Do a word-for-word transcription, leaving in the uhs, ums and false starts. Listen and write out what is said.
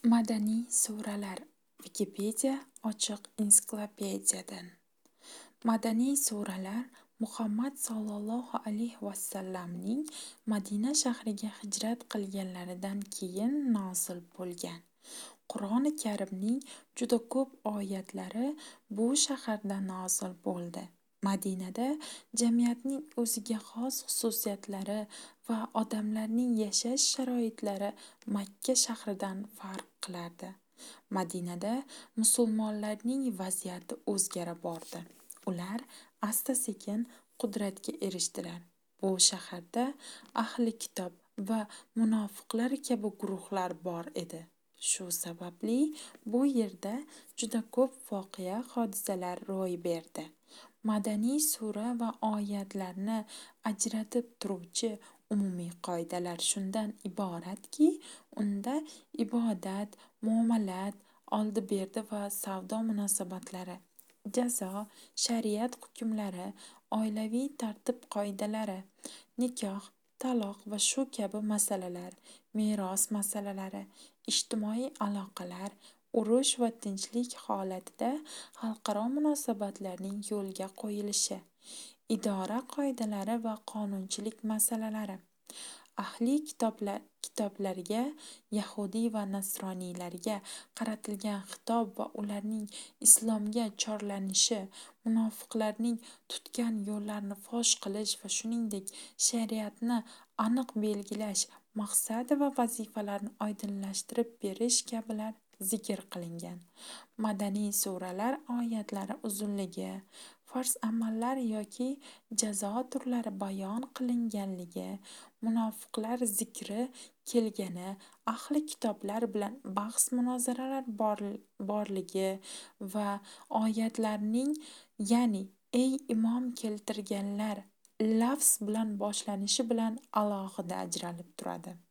Madaniy suralar. Wikipedia ochiq ensiklopediyadan. Madaniy suralar Muhammad sollallohu alayhi vasallamning Madina shahriga hijrat qilganlaridan keyin nozil bo'lgan. Qur'oni Karimning juda ko'p oyatlari bu shaharda nozil bo'ldi. Madinada jamiyatning o'ziga xos xususiyatlari va odamlarning yashash sharoitlari Makka shahridan farq qilardi. Madinada musulmonlarning vaziyati o'zgara bordi. Ular asta-sekin qudratga erishdilar. Bu shaharda ahli kitob va munofiqlar kabi guruhlar bor edi. Shu sababli bu yerda juda ko'p voqea hodisalar ro'y berdi. Madaniy sura va oyatlarni ajratib turuvchi umumiy qoidalar shundan iboratki, unda ibodat, muomalat, oldi-berdi va savdo munosabatlari, jazo, shariat hukmlari, oilaviy tartib-qoidalari, nikoh, taloq va shu kabi masalalar, meros masalalari, ijtimoiy aloqalar, urush va tinchlik holatida xalqaro munosabatlarning yo'lga qo'yilishi, idora qoidalari va qonunchilik masalalari, ahli kitoblar kitoblarga, yahudiy va nasroniylarga qaratilgan xitob va ularning islomga chorlanishi, munofiqlarning tutgan yo'llarini fosh qilish va shuningdek shariatni aniq belgilash, maqsad va vazifalarni oydinlashtirib berish kabilar zikr qilingan. Madaniy suralar oyatlari uzunligi, farz amallar yoki jazo turlari bayon qilinganligi, munofiqlar zikri kelgani, ahli kitoblar bilan bahs-munozaralar borligi va oyatlarning, ya'ni ey imon keltirganlar lafz bilan boshlanishi bilan alohida ajralib turadi.